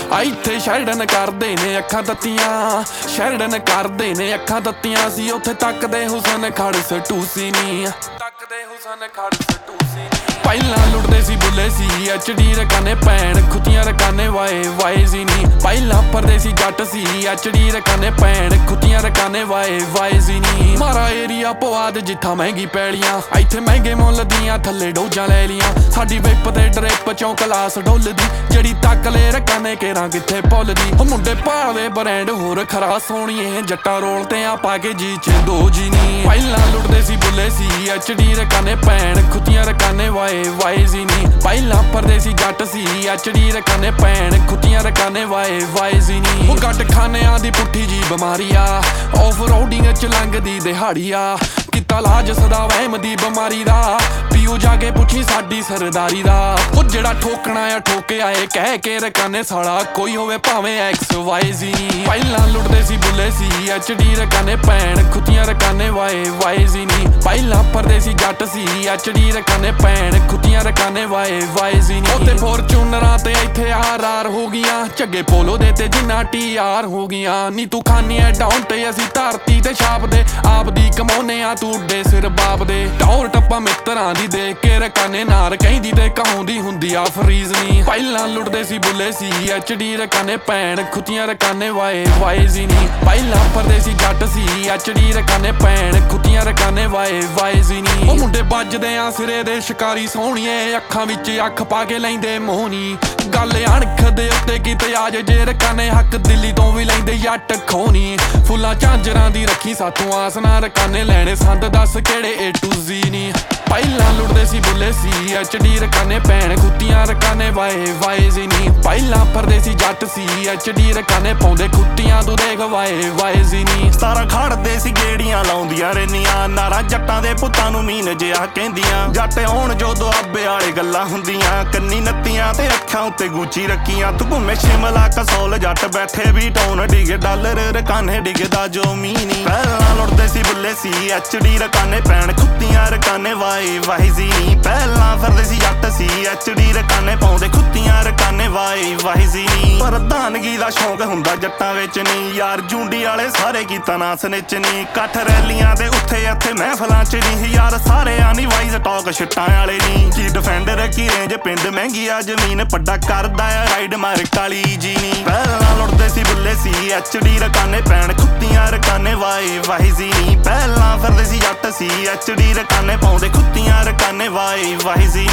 ਇੱਥੇ ਸ਼ੈਰਡਨ ਕਰਦੇ ਨੇ ਅੱਖਾਂ ਤੱਤੀਆਂ, ਸ਼ੈਰਡਨ ਕਰਦੇ ਨੇ ਅੱਖਾਂ ਤੱਤੀਆਂ ਸੀ ਉੱਥੇ ਤੱਕਦੇ ਹੁਸਨ ਖੜ ਸਟੂਸੀ ਨੀ, ਤੱਕਦੇ ਹੁਸਨ ਖੜ ਸਟੂਸੀ ਨੀ। ਪਹਿਲਾਂ ਲੁੱਟਦੇ ਸੀ ਬੁੱਲੇ ਸੀ ਐਚਡੀ ਰਕਾਨੇ ਭੈਣ ਖੁੱਤੀਆਂ ਰਕਾਨੇ ਵਾਏ ਵਾਇਜ਼ੀ ਨੀ। ਪਹਿਲਾਂ ਪਰਦੇਸੀ ਜੱਟ ਸੀ ਐਚਡੀ ਰਕਾਨੇ ਭੈਣ ਖੁੱਤੀਆਂ ਰਕਾਨੇ ਵਾਏ ਵਾਇਜ਼ੀ ਨੀ। ਮਾਰਾ ਏਰੀਆ ਪਵਾਦ ਜਿੱਥਾ ਮਹਿੰਗੀ ਪੈਲੀਆਂ, ਇੱਥੇ ਮਹਿੰਗੇ ਮੁੱਲ ਦੀਆਂ ਥੱਲੇ ਡੋਜਾਂ ਲੈ ਲੀਆਂ। ਸਾਡੀ ਵਿਪ ਤੇ ਡਰਿਪ ਚੋਂ ਕਲਾਸ ਡੁੱਲਦੀ, ਜਿਹੜੀ ਤੱਕ ਲੈ ਰਕਾਨੇ ਕੇਰਾਂ ਕਿੱਥੇ ਭੁੱਲਦੀ। ਉਹ ਮੁੰਡੇ ਭਾਲਦੇ ਬ੍ਰੈਂਡ ਹੋਰ ਖਰਾ ਸੋਹਣੀਏ, ਜੱਟਾਂ ਰੋਲ ਤੇ ਆ ਪਾ ਕੇ ਜੀ ਚ ਦੋ ਜੀ ਨੀ। ਪਹਿਲਾਂ ਲੁੱਟਦੇ ਸੀ ਬੁੱਲੇ ਸੀ ਐਚਡੀ ਰਕਾਨੇ ਭੈਣ ਖੁੱਤੀਆਂ ਰਕਾਨੇ ਵਾਏ ਵਾਇਜ਼ੀ ਨੀ। ਪਹਿਲਾਂ ਪਰਦੇਸੀ ਜੱਟ ਸੀ ਐਚਡੀ ਰਕਾਨੇ ਭੈਣ ਖੁੱਤੀਆਂ ਰਕਾਨੇ ਵਾਏ ਵਾਇਜ਼ੀ ਨੀ। ਉਹ ਗੱਡ ਖਾਨਿਆਂ ਦੀ ਪੁੱਠੀ ਜੀ ਬਿਮਾਰੀ ਆ, ਆਫ ਰੋਡਿੰਗ ਚ ਲੰਘਦੀ ਦਿਹਾੜੀ ਆ। ਕੀਤਾ ਲਾਜ ਸਦਾ ਵਹਿਮ ਦੀ ਬਿਮਾਰੀ ਦਾ, ਪੀਓ ਜਾ ਕੇ ਪੁੱਛੀ ਸਾਡੀ ਸਰਦਾਰੀ ਦਾ। ਉਹ ਜਿਹੜਾ ਠੋਕਣਾ ਆ ਠੋਕੇ ਆਏ ਕਹਿ ਕੇ ਰਕਾਨੇ ਸਾਲਾ, ਕੋਈ ਹੋਵੇ ਭਾਵੇਂ ਐਕਸ ਵਾਈ ਜ਼ੀ। ਪਹਿਲਾਂ ਲੁੱਟਦੇ ਸੀ ਬੁੱਲੇ ਸੀ ਐਚਡੀ ਰਕਾਨੇ ਭੈਣ ਖੁੱਤੀਆਂ ਰਕਾਨੇ ਵਾਏ ਵਾਇਜ਼ੀ ਨੀ। ਪਹਿਲਾਂ ਪਰਦੇਸੀ ਜੱਟ ਸੀ ਐਚਡੀ ਰਕਾਨੇ ਭੈਣ ਖੁੱਤੀਆਂ ਰਕਾਨੇ ਵਾਏ ਵਾਇਜ਼ੀ ਨੀ। ਉੱਤੇ ਫੋਰਚੂਨਰਾਂ ਤੇ ਇੱਥੇ ਆਰ ਹੋ ਗਈਆਂ, ਝੱਗੇ ਪੋਲੋ ਦੇ ਤੇ ਜਿੰਨਾ TR ਹੋ ਗਈਆਂ ਨੀ। ਤੂੰ ਖਾਨੀ ਐ ਡਾਊਨ ਤੇ ਅਸੀਂ ਧਰਤੀ ਤੇ ਛਾਪਦੇ, ਆਪ ਦੀ ਕਮਾਉਨੇ ਆ ਤੂੰ ਡੇ ਸਿਰ ਬਾਪ ਦੇ। ਟੌਰ ਟੱਪਾ ਮਿੱਤਰਾਂ ਦੀ ਦੇਖ ਕੇ ਰਕਾਨੇ ਨਾਰ ਕਹਿੰਦੀ ਤੇ ਕਹਾਉਂਦੀ ਹੁੰਦੀ ਆ ਫਰੀਜ਼ ਨੀ। ਪਹਿਲਾਂ ਲੁੱਟਦੇ ਸੀ ਬੁੱਲੇ ਸੀ ਐਚਡੀ ਰਕਾਨੇ ਭੈਣ ਖੁੱਤੀਆਂ ਰਕਾਨੇ ਵਾਏ ਵਾਇਜ਼ੀ ਨੀ। ਪਹਿਲਾਂ ਪਰਦੇਸੀ ਜੱਟ ਸੀ ਐਚਡੀ ਰਕਾਨੇ ਭੈਣ ਖੁੱਤੀਆਂ ਰਕਾਨੇ ਵਾਏ ਵਾਇਜ਼ੀ ਨੀ। ਉਹ ਮੁੰਡੇ ਵੱਜਦੇ ਆ ਸਿਰੇ ਦੇ ਸ਼ਿਕਾਰੀ ਸੋਹਣੀਏ, ਅੱਖਾਂ ਵਿੱਚ ਅੱਖ ਪਾ ਕੇ ਲੈਂਦੇ ਮੋਹਨੀ। ਗੱਲ ਅਣਖ ਦੇ ਉੱਤੇ ਕਿਤੇ ਆ ਜੇ ਰਕਾਨੇ ਹੱਕ ਦਿੱਲੀ ਤੋਂ ਵੀ ਲੈਂਦੇ ਜੱਟ ਖੋਣੀ। ਫੁੱਲਾਂ ਝਾਂਜਰਾਂ ਦੀ ਰੱਖੀ ਸਾਥੋਂ ਆਸ ਨਾ ਰਕਾਨੇ ਲੈਣੇ ਸੰਦ ਦੱਸ ਕਿਹੜੇ A to Z ਨੀ। ਪਹਿਲਾਂ ਲੁੱਟਦੇ ਸੀ ਬੁੱਲੇ ਸੀ ਐਚਡੀ ਰਕਾਨੇ ਭੈਣ ਖੁੱਤੀਆਂ ਰਕਾਨੇ ਵਾਏ ਵਾਇਜ਼ੀ ਨੀ। ਪਹਿਲਾਂ ਪਰਦੇਸੀ ਜੱਟ ਸੀ ਐਚਡੀ ਰਕਾਨੇ ਪਾਉਂਦੇ ਖੁੱਤੀਆਂ ਤੂੰ ਦੇਖ ਵਾਏ ਵਾਇਜ਼ੀ ਨੀ। 17 ਖੜਦੇ ਸੀ ਗੇੜੀਆਂ ਲਾਉਂਦੀਆਂ ਰਹਿੰਦੀਆਂ, ਨਾਰਾਂ ਜੱਟਾਂ ਦੇ ਪੁੱਤਾਂ ਨੂੰ ਮੀਨ ਜਿਹਾ ਕਹਿੰਦੀਆਂ। ਜੱਟ ਆਉਣ ਜੋ ਦੁਆਬੇ ਵਾਲੇ ਗੱਲਾਂ ਹੁੰਦੀਆਂ, ਕੰਨੀ ਨੱਤੀਆਂ ਤੇ ਅੱਖਾਂ ਉੱਤੇ ਗੂਚੀ ਰੱਖੀਆਂ। ਤੂੰ ਘੁੰਮੇ ਸ਼ਿਮਲਾ ਕਸੌਲ ਜੱਟ ਬੈਠੇ ਵੀ ਟਾਊਨ ਡਿੱਗੇ ਡਾਲਰ ਰਕਾਨੇ ਡਿੱਗਦਾ ਜੋ ਮੀਨੀ। ਪਹਿਲਾਂ ਲੁੱਟਦੇ ਸੀ ਬੁੱਲੇ ਸੀ ਐਚਡੀ ਰਕਾਨੇ ਭੈਣ ਖੁੱਤੀਆਂ ਰਕਾਨੇ ਵਾਏ ਵਾਇਜ਼ੀ ਨੀ। ਪਹਿਲਾਂ ਫਿਰਦੇ ਸੀ ਜੱਟ ਸੀ ਐਚਡੀ ਰਕਾਨੇ ਪਾਉਂਦੇ ਖੁੱਤੀਆਂ ਰਕਾਨੇ ਵਾਏ ਵਾਇਜ਼ੀ ਨੀ। ਪ੍ਰਧਾਨਗੀ ਦਾ ਸ਼ੌਂਕ ਹੁੰਦਾ ਜੱਟਾਂ ਵਿੱਚ ਨੀ, ਯਾਰ ਜੂੰਡੀ ਵਾਲੇ ਸਾਰੇ ਕੀਤਾ ਨਾ ਸਨਿਚ ਨੀ। ਇਕੱਠ ਰੈਲੀਆਂ ਦੇ ਉੱਥੇ ਇੱਥੇ ਮਹਿਫਲਾਂ ਚ ਨੀ, ਯਾਰ ਸਾਰੇ ਆ ਨੀ ਵਾਈਜ਼ ਟਾਕ ਛਿੱਟਾਂ ਵਾਲੇ ਨੀ। ਕੀ ਡਿਫੈਂਡਰ ਕੀ ਰੇਂਜ ਪਿੰਡ ਮਹਿੰਗੀ ਆ ਜ਼ਮੀਨ, ਪੱਡਾ ਕਰਦਾ ਆ ਰਾਈਡ ਮਾਰ ਕਾਲੀ ਜੀ ਨੀ। ਪਹਿਲਾਂ ਲੁੱਟਦੇ ਸੀ ਬੁੱਲੇ ਸੀ ਐਚਡੀ ਰਕਾਨੇ ਭੈਣ ਖੁੱਤੀਆਂ ਰਕਾਨੇ ਵਾਏ ਵਾਇਜ਼ੀ ਨੀ। ਪਹਿਲਾਂ ਫਿਰਦੇ ਸੀ ਜੱਟ ਸੀ ਐਚਡੀ ਰਕਾਨੇ ਪਾਉਂਦੇ ਖੁੱਤੀਆਂ ਰਕਾਨੇ ਵਾਏ ਵਾਇਜ਼ੀ।